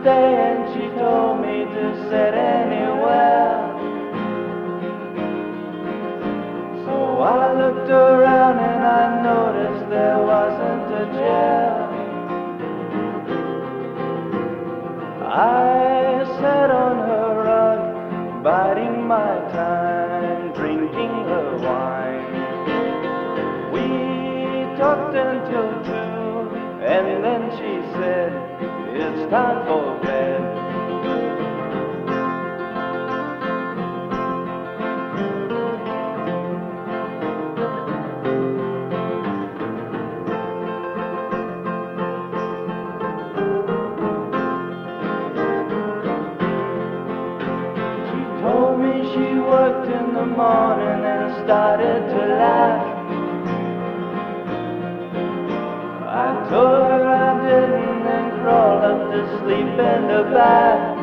stay, and she told me to sit anywhere. So I looked around and I noticed there wasn't a chair. I sat on her rug, biding my time, drinking her wine. We talked until 2, and then she said, it's time for bed. Told me she worked in the morning and started to laugh. I told her I didn't and crawled up to sleep in the bath.